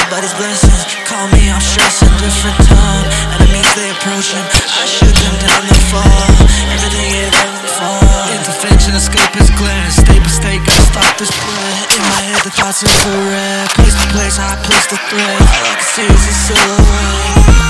everybody's blessing. Call me, I'm stressing, different tone. Enemies, they approaching. I shoot them down, they fall. Everything it ever fall. Intervention, escape is glance. Stay by stay, gotta stop this blood. In my head, the thoughts infrared. Place to place, I place the thread. All I can see is a silhouette.